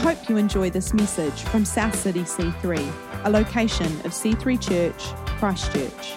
hope you enjoy this message from South City C3, a location of C3 Church, Christchurch.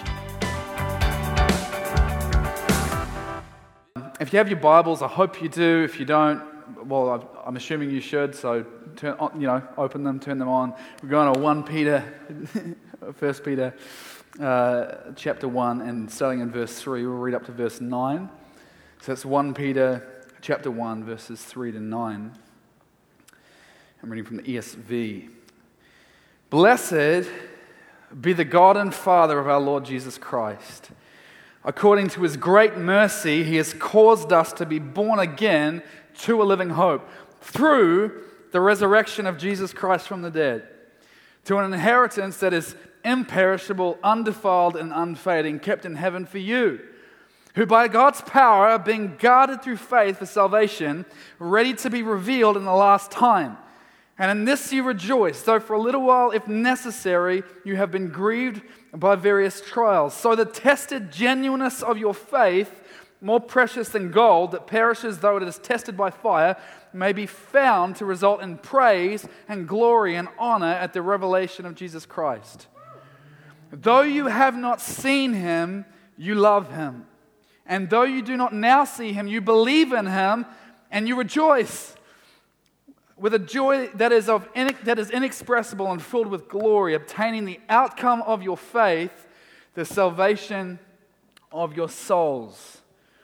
If you have your Bibles, I hope you do. If you don't, well, I'm assuming you should. So, open them, turn them on. We're going to 1 Peter, 1 Peter, chapter 1, and starting in verse 3, we'll read up to verse 9. So it's 1 Peter, chapter 1, verses 3 to 9. I'm reading from the ESV. Blessed be the God and Father of our Lord Jesus Christ. According to His great mercy, He has caused us to be born again to a living hope through the resurrection of Jesus Christ from the dead, to an inheritance that is imperishable, undefiled, and unfading, kept in heaven for you, who by God's power are being guarded through faith for salvation, ready to be revealed in the last time. And in this you rejoice, though for a little while, if necessary, you have been grieved by various trials. So the tested genuineness of your faith, more precious than gold that perishes though it is tested by fire, may be found to result in praise and glory and honor at the revelation of Jesus Christ. Though you have not seen Him, you love Him. And though you do not now see Him, you believe in Him and you rejoice with a joy that is inexpressible and filled with glory, obtaining the outcome of your faith, the salvation of your souls.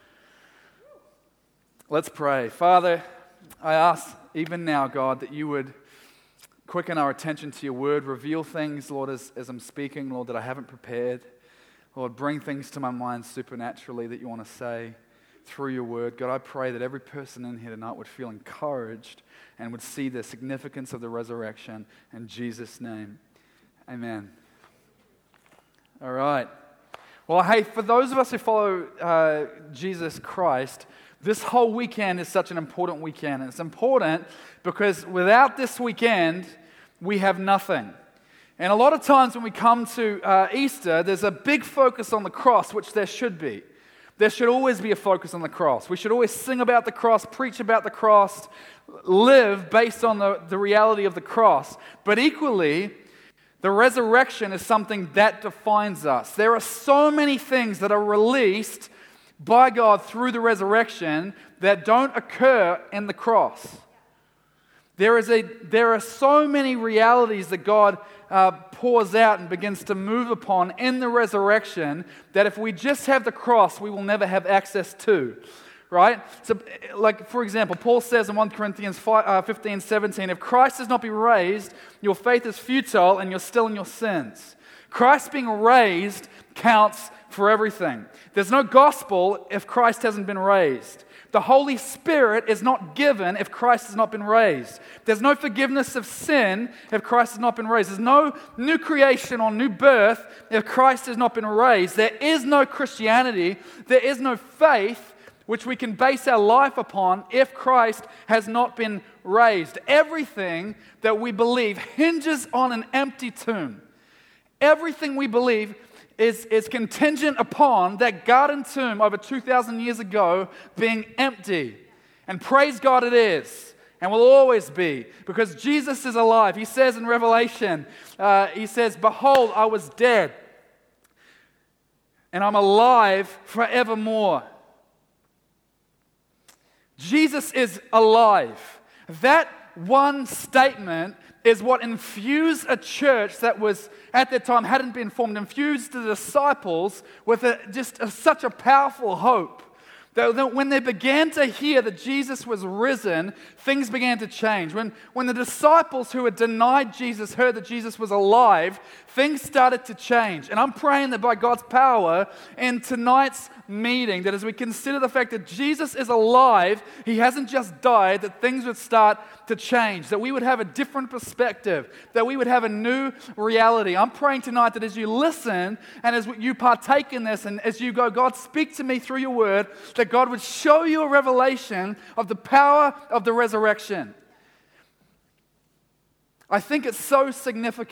Let's pray. Father, I ask even now, God, that you would quicken our attention to your word, reveal things, Lord, as I'm speaking, Lord, that I haven't prepared. Lord, bring things to my mind supernaturally that you want to say through your word. God, I pray that every person in here tonight would feel encouraged and would see the significance of the resurrection. In Jesus' name, amen. All right. Well, hey, for those of us who follow Jesus Christ, this whole weekend is such an important weekend. And it's important because without this weekend, we have nothing. And a lot of times when we come to Easter, there's a big focus on the cross, which there should be. There should always be a focus on the cross. We should always sing about the cross, preach about the cross, live based on the reality of the cross. But equally, the resurrection is something that defines us. There are so many things that are released by God through the resurrection that don't occur in the cross. There are so many realities that God pours out and begins to move upon in the resurrection that if we just have the cross, we will never have access to, right? So, like, for example, Paul says in 1 Corinthians 15:17, if Christ has not been raised, your faith is futile and you're still in your sins. Christ being raised counts for everything. There's no gospel if Christ hasn't been raised. The Holy Spirit is not given if Christ has not been raised. There's no forgiveness of sin if Christ has not been raised. There's no new creation or new birth if Christ has not been raised. There is no Christianity. There is no faith which we can base our life upon if Christ has not been raised. Everything that we believe hinges on an empty tomb. Everything we believe is contingent upon that garden tomb over 2,000 years ago being empty. And praise God it is, and will always be, because Jesus is alive. He says in Revelation, He says, behold, I was dead, and I'm alive forevermore. Jesus is alive. That one statement is what infused a church that was, at that time, hadn't been formed, infused the disciples with such a powerful hope. That when they began to hear that Jesus was risen, things began to change. When the disciples who had denied Jesus heard that Jesus was alive, things started to change. And I'm praying that by God's power in tonight's meeting, that as we consider the fact that Jesus is alive, He hasn't just died, that things would start to change, that we would have a different perspective, that we would have a new reality. I'm praying tonight that as you listen and as you partake in this and as you go, God, speak to me through your word, that God would show you a revelation of the power of the resurrection. I think it's so significant.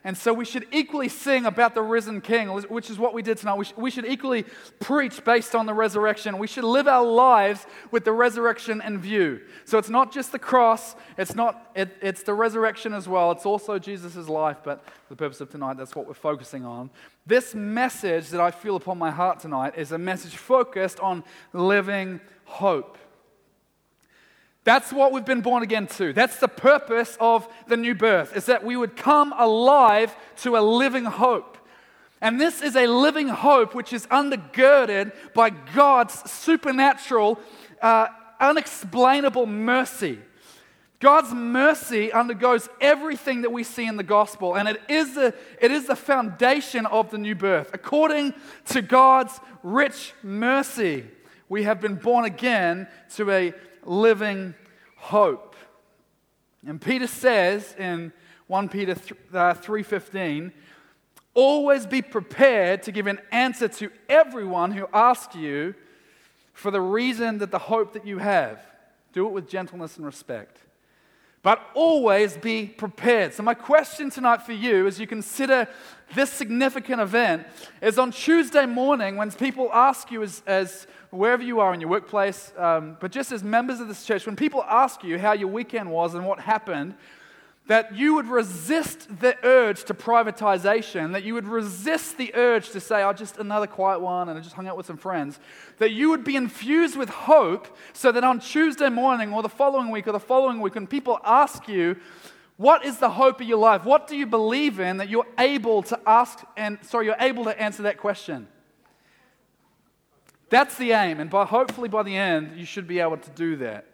And so we should equally sing about the risen King, which is what we did tonight. We should equally preach based on the resurrection. We should live our lives with the resurrection in view. So it's not just the cross, it's the resurrection as well. It's also Jesus' life, but for the purpose of tonight, that's what we're focusing on. This message that I feel upon my heart tonight is a message focused on living hope. That's what we've been born again to. That's the purpose of the new birth, is that we would come alive to a living hope. And this is a living hope which is undergirded by God's supernatural, unexplainable mercy. God's mercy undergoes everything that we see in the gospel, and it is the foundation of the new birth. According to God's rich mercy, we have been born again to a living hope. And Peter says in 1 Peter 3:15, always be prepared to give an answer to everyone who asks you for the reason that the hope that you have. Do it with gentleness and respect. But always be prepared. So my question tonight for you, as you consider this significant event, is on Tuesday morning when people ask you as wherever you are in your workplace, but just as members of this church, when people ask you how your weekend was and what happened, that you would resist the urge to privatization, that you would resist the urge to say, oh, just another quiet one, and I just hung out with some friends, that you would be infused with hope so that on Tuesday morning or the following week, when people ask you, what is the hope of your life? What do you believe in, that you're able to answer that question? That's the aim, and hopefully by the end, you should be able to do that.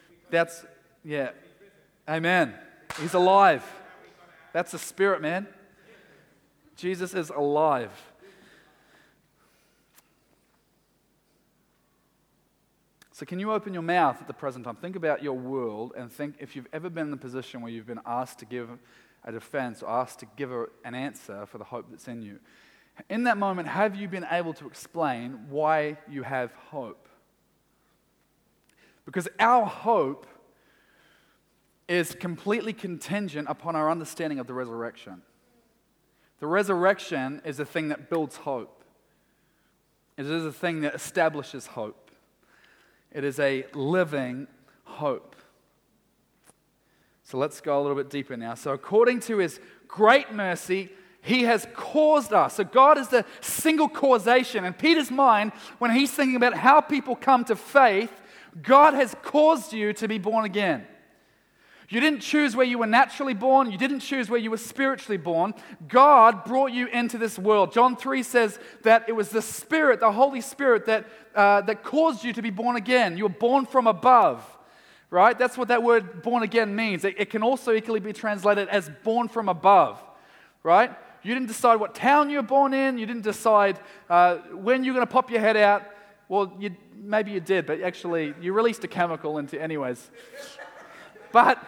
Amen. He's alive. That's the Spirit, man. Jesus is alive. So can you open your mouth at the present time? Think about your world and think if you've ever been in the position where you've been asked to give a defense or asked to give an answer for the hope that's in you. In that moment, have you been able to explain why you have hope? Because our hope is completely contingent upon our understanding of the resurrection. The resurrection is a thing that builds hope. It is a thing that establishes hope. It is a living hope. So let's go a little bit deeper now. So according to His great mercy, He has caused us. So God is the single causation. In Peter's mind, when he's thinking about how people come to faith, God has caused you to be born again. You didn't choose where you were naturally born. You didn't choose where you were spiritually born. God brought you into this world. John 3 says that it was the Spirit, the Holy Spirit, that caused you to be born again. You were born from above, right? That's what that word born again means. It can also equally be translated as born from above, right? You didn't decide what town you were born in. You didn't decide when you're going to pop your head out. Well, maybe you did, but actually you released a chemical into anyways. But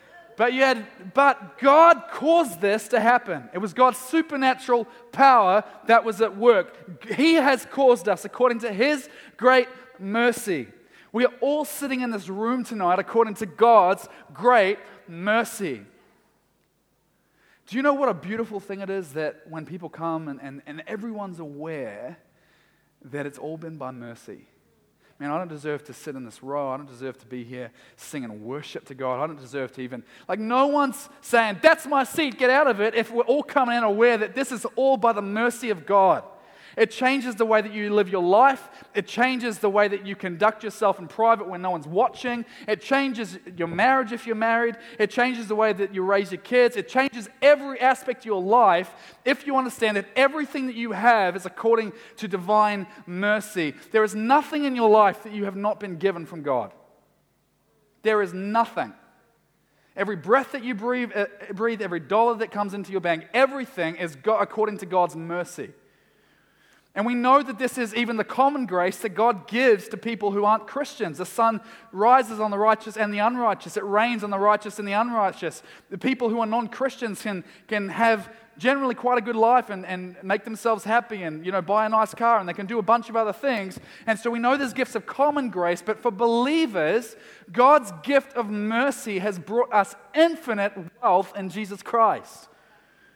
God caused this to happen. It was God's supernatural power that was at work. He has caused us according to His great mercy. We are all sitting in this room tonight according to God's great mercy. Do you know what a beautiful thing it is that when people come and everyone's aware that it's all been by mercy? Man, I don't deserve to sit in this row. I don't deserve to be here singing worship to God. I don't deserve to even, no one's saying, that's my seat, get out of it, if we're all coming in aware that this is all by the mercy of God. It changes the way that you live your life. It changes the way that you conduct yourself in private when no one's watching. It changes your marriage if you're married. It changes the way that you raise your kids. It changes every aspect of your life if you understand that everything that you have is according to divine mercy. There is nothing in your life that you have not been given from God. There is nothing. Every breath that you breathe, every dollar that comes into your bank, everything is according to God's mercy. And we know that this is even the common grace that God gives to people who aren't Christians. The sun rises on the righteous and the unrighteous. It rains on the righteous and the unrighteous. The people who are non-Christians can have generally quite a good life and make themselves happy and buy a nice car, and they can do a bunch of other things. And so we know there's gifts of common grace, but for believers, God's gift of mercy has brought us infinite wealth in Jesus Christ.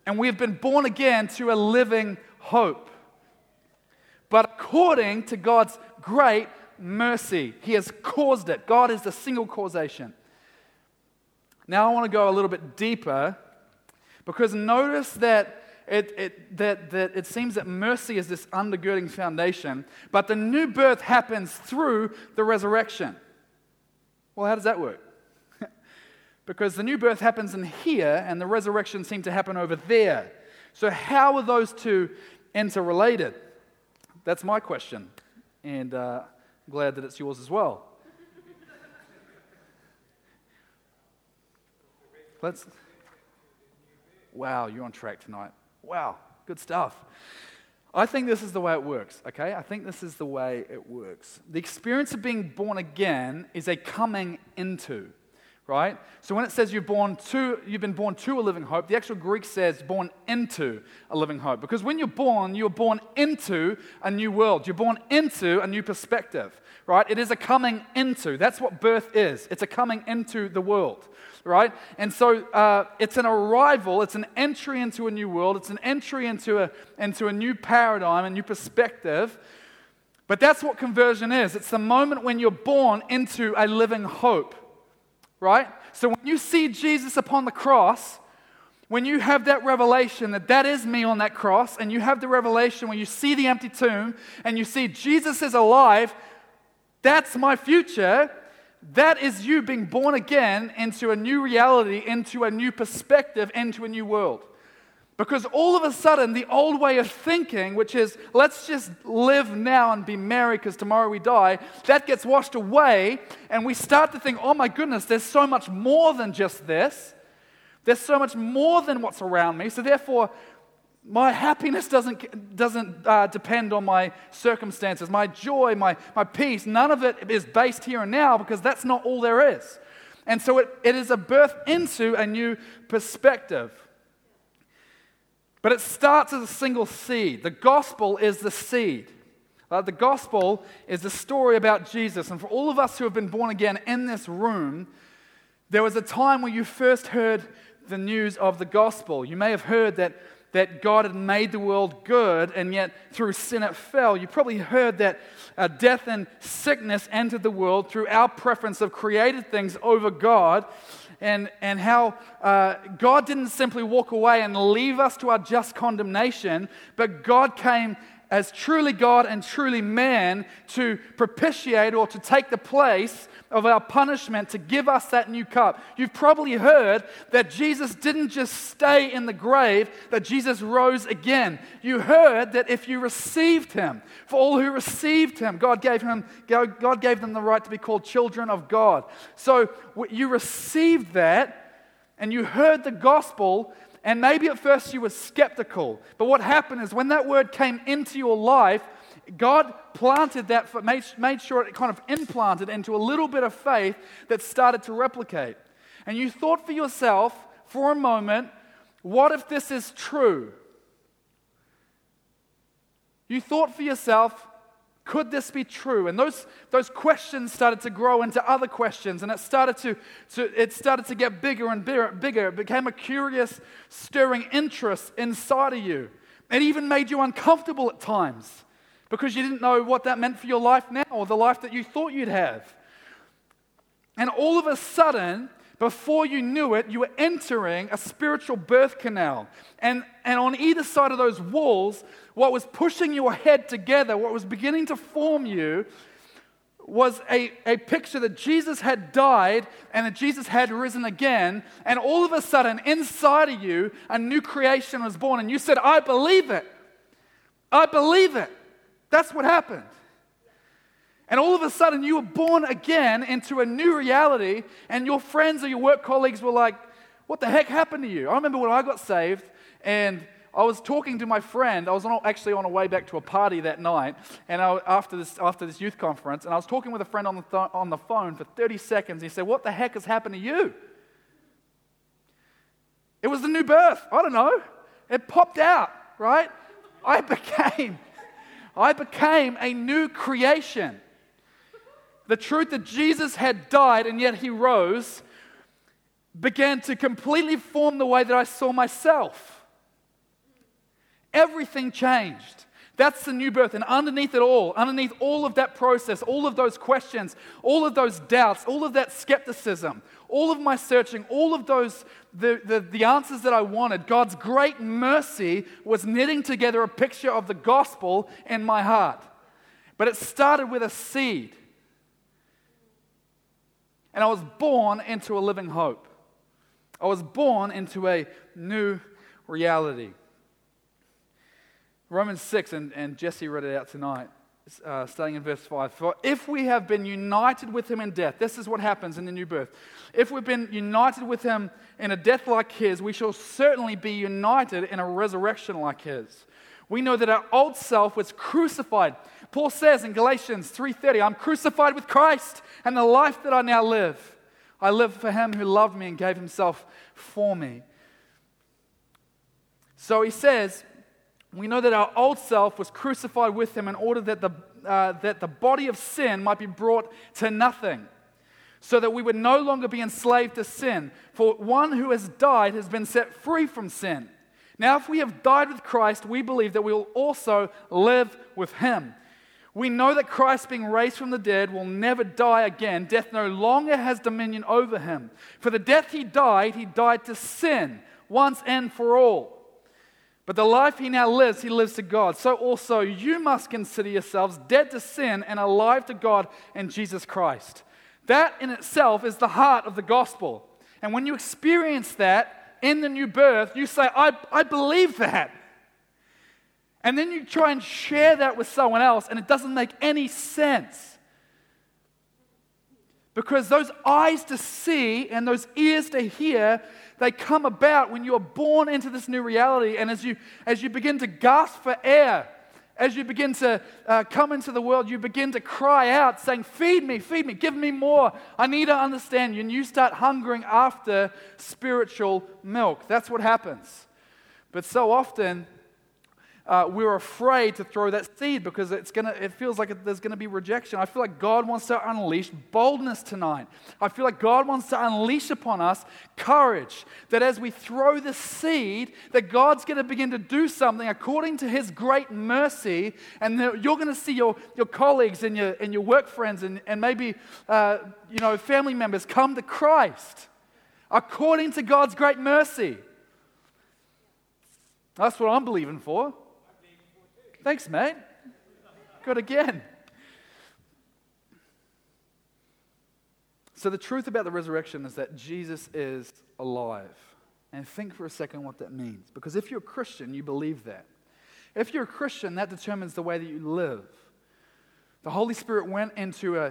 and we have been born again to a living hope. But according to God's great mercy, He has caused it. God is the single causation. Now I want to go a little bit deeper, because notice that it seems that mercy is this undergirding foundation, but the new birth happens through the resurrection. Well, how does that work? Because the new birth happens in here, and the resurrection seemed to happen over there. So how are those two interrelated? That's my question, and I'm glad that it's yours as well. Wow, you're on track tonight. Wow, good stuff. I think this is the way it works, okay? I think this is the way it works. The experience of being born again is a coming into, right? So when it says you've been born to a living hope, the actual Greek says born into a living hope. Because when you're born into a new world. You're born into a new perspective, right? It is a coming into. That's what birth is. It's a coming into the world, right? And so it's an arrival. It's an entry into a new world. It's an entry into a new paradigm, a new perspective. But that's what conversion is. It's the moment when you're born into a living hope. Right? So when you see Jesus upon the cross, when you have that revelation that is me on that cross, and you have the revelation when you see the empty tomb, and you see Jesus is alive, that's my future. That is you being born again into a new reality, into a new perspective, into a new world. Because all of a sudden, the old way of thinking, which is, let's just live now and be merry because tomorrow we die, that gets washed away, and we start to think, oh my goodness, there's so much more than just this. There's so much more than what's around me, so therefore, my happiness doesn't depend on my circumstances. My joy, my peace, none of it is based here and now, because that's not all there is. And so it is a birth into a new perspective. But it starts as a single seed. The gospel is the seed. The gospel is the story about Jesus. And for all of us who have been born again in this room, there was a time when you first heard the news of the gospel. You may have heard that God had made the world good, and yet through sin it fell. You probably heard that death and sickness entered the world through our preference of created things over God. And how God didn't simply walk away and leave us to our just condemnation, but God came as truly God and truly man to propitiate or to take the place of our punishment, to give us that new cup. You've probably heard that Jesus didn't just stay in the grave, that Jesus rose again. You heard that if you received Him, for all who received Him, God gave them the right to be called children of God. So you received that, and you heard the gospel, and maybe at first you were skeptical. But what happened is when that word came into your life, God planted that, made sure it kind of implanted into a little bit of faith that started to replicate. And you thought for yourself, for a moment, what if this is true? You thought for yourself, could this be true? And those questions started to grow into other questions, and it started to get bigger and bigger. It became a curious, stirring interest inside of you. It even made you uncomfortable at times, because you didn't know what that meant for your life now, or the life that you thought you'd have. And all of a sudden, before you knew it, you were entering a spiritual birth canal. And on either side of those walls, what was pushing your head together, what was beginning to form you, was a picture that Jesus had died and that Jesus had risen again. And all of a sudden, inside of you, a new creation was born. And you said, I believe it. I believe it. That's what happened. And all of a sudden, you were born again into a new reality, and your friends or your work colleagues were like, what the heck happened to you? I remember when I got saved, and I was talking to my friend. I was actually on a way back to a party that night, and after this youth conference, and I was talking with a friend on the phone for 30 seconds. He said, what the heck has happened to you? It was the new birth. I don't know. It popped out, right? I became a new creation. The truth that Jesus had died and yet He rose began to completely form the way that I saw myself. Everything changed. That's the new birth. And underneath it all, underneath all of that process, all of those questions, all of those doubts, all of that skepticism, all of my searching, all of those, the answers that I wanted, God's great mercy was knitting together a picture of the gospel in my heart. But it started with a seed. And I was born into a living hope. I was born into a new reality. Romans 6, and Jesse read it out tonight, starting in verse 5. For if we have been united with him in death, this is what happens in the new birth. If we've been united with him in a death like his, we shall certainly be united in a resurrection like his. We know that our old self was crucified. Paul says in Galatians 3:30, I'm crucified with Christ, and the life that I now live, I live for him who loved me and gave himself for me. So he says, we know that our old self was crucified with him in order that the body of sin might be brought to nothing, so that we would no longer be enslaved to sin. For one who has died has been set free from sin. Now, if we have died with Christ, we believe that we will also live with him. We know that Christ, being raised from the dead, will never die again. Death no longer has dominion over him. For the death he died to sin once and for all. But the life he now lives, he lives to God. So also you must consider yourselves dead to sin and alive to God in Jesus Christ. That in itself is the heart of the gospel. And when you experience that in the new birth, you say, I believe that. And then you try and share that with someone else, and it doesn't make any sense. Because those eyes to see and those ears to hear, they come about when you are born into this new reality. And as you begin to gasp for air, as you begin to come into the world, you begin to cry out saying, feed me, give me more. I need to understand you. And you start hungering after spiritual milk. That's what happens. But so often, we're afraid to throw that seed because it feels like there's going to be rejection. I feel like God wants to unleash boldness tonight. I feel like God wants to unleash upon us courage, that as we throw the seed, that God's going to begin to do something according to his great mercy, and that you're going to see your colleagues and your work friends and maybe family members come to Christ according to God's great mercy. That's what I'm believing for. Thanks, mate. Good again. So the truth about the resurrection is that Jesus is alive. And think for a second what that means. Because if you're a Christian, you believe that. If you're a Christian, that determines the way that you live. The Holy Spirit went into a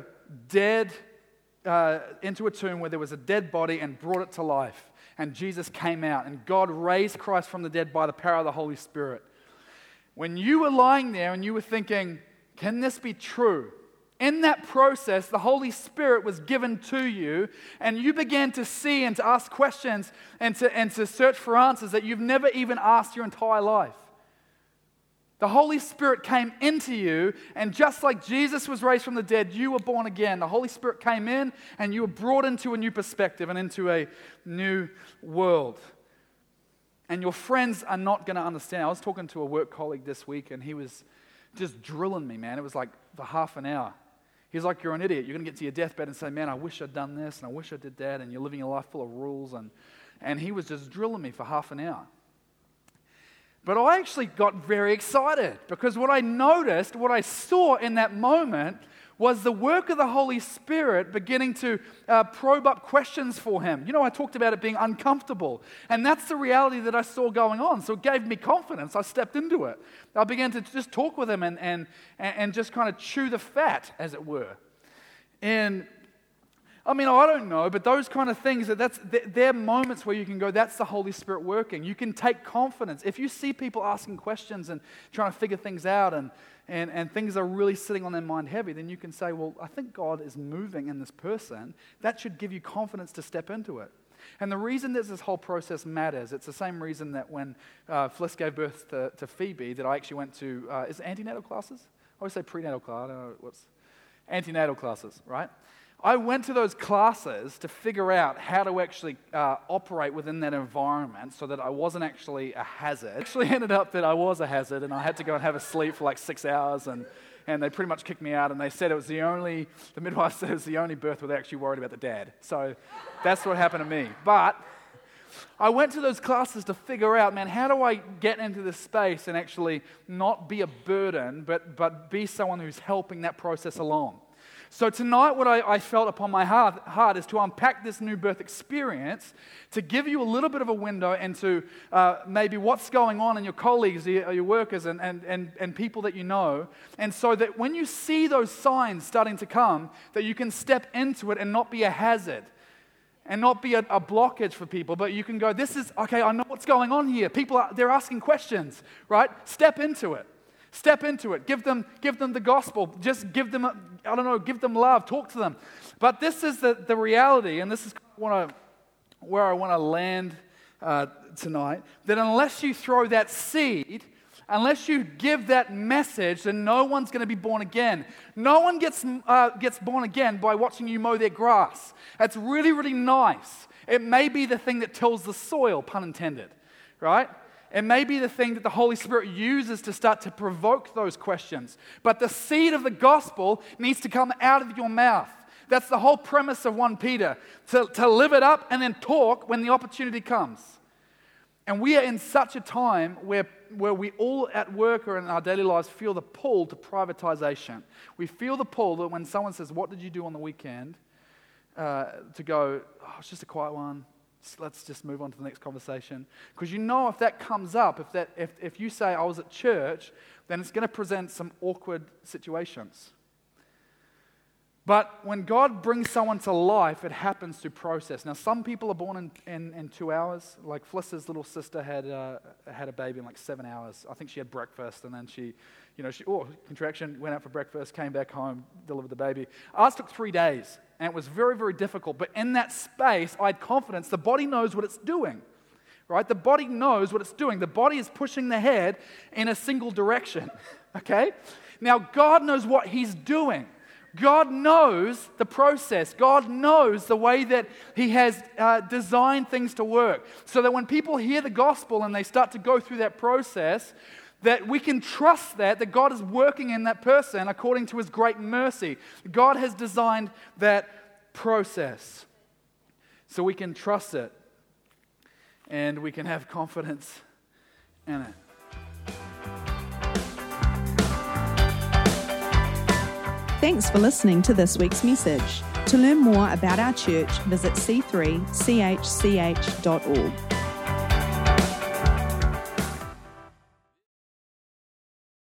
tomb where there was a dead body and brought it to life. And Jesus came out, and God raised Christ from the dead by the power of the Holy Spirit. When you were lying there and you were thinking, can this be true? In that process, the Holy Spirit was given to you, and you began to see and to ask questions and to search for answers that you've never even asked your entire life. The Holy Spirit came into you, and just like Jesus was raised from the dead, you were born again. The Holy Spirit came in, and you were brought into a new perspective and into a new world. And your friends are not going to understand. I was talking to a work colleague this week, and he was just drilling me, man. It was like for half an hour. He's like, you're an idiot. You're going to get to your deathbed and say, man, I wish I'd done this, and I wish I did that, and you're living a life full of rules. And he was just drilling me for half an hour. But I actually got very excited because what I noticed, what I saw in that moment was the work of the Holy Spirit beginning to probe up questions for him. You know, I talked about it being uncomfortable, and that's the reality that I saw going on. So it gave me confidence. I stepped into it. I began to just talk with him and just kind of chew the fat, as it were. And I mean, I don't know, but those kind of things, they're moments where you can go, that's the Holy Spirit working. You can take confidence. If you see people asking questions and trying to figure things out and things are really sitting on their mind heavy, then you can say, well, I think God is moving in this person. That should give you confidence to step into it. And the reason that this whole process matters, it's the same reason that when Fliss gave birth to Phoebe, that I actually went to, is it antenatal classes? I always say prenatal class, I don't know what's, antenatal classes, right? I went to those classes to figure out how to actually operate within that environment so that I wasn't actually a hazard. It actually ended up that I was a hazard, and I had to go and have a sleep for like 6 hours, and they pretty much kicked me out, and they said the midwife said it was the only birth where they actually worried about the dad. So that's what happened to me. But I went to those classes to figure out, man, how do I get into this space and actually not be a burden, but be someone who's helping that process along. So tonight what I felt upon my heart is to unpack this new birth experience, to give you a little bit of a window into maybe what's going on in your colleagues, your workers, and people that you know, and so that when you see those signs starting to come, that you can step into it and not be a hazard, and not be a blockage for people, but you can go, this is, okay, I know what's going on here. People, they're asking questions, right? Step into it. Step into it. Give them the gospel. Just give them, give them love. Talk to them. But this is the reality, and this is where I want to land tonight, that unless you throw that seed, unless you give that message, then no one's going to be born again. No one gets born again by watching you mow their grass. That's really, really nice. It may be the thing that tills the soil, pun intended, right? It may be the thing that the Holy Spirit uses to start to provoke those questions. But the seed of the gospel needs to come out of your mouth. That's the whole premise of 1 Peter, to live it up and then talk when the opportunity comes. And we are in such a time where we all at work or in our daily lives feel the pull to privatization. We feel the pull that when someone says, what did you do on the weekend? To go, oh, it's just a quiet one. Let's just move on to the next conversation. Because you know if that comes up, if you say I was at church, then it's going to present some awkward situations. But when God brings someone to life, it happens through process. Now, some people are born in 2 hours. Like Fliss's little sister had a baby in like 7 hours. I think she had breakfast, and then she contraction, went out for breakfast, came back home, delivered the baby. Ours took 3 days, and it was very, very difficult. But in that space, I had confidence. The body knows what it's doing, right? The body knows what it's doing. The body is pushing the head in a single direction, okay? Now, God knows what He's doing. God knows the process. God knows the way that He has designed things to work. So that when people hear the gospel and they start to go through that process, that we can trust that God is working in that person according to His great mercy. God has designed that process. So we can trust it. And we can have confidence in it. Thanks for listening to this week's message. To learn more about our church, visit c3chch.org.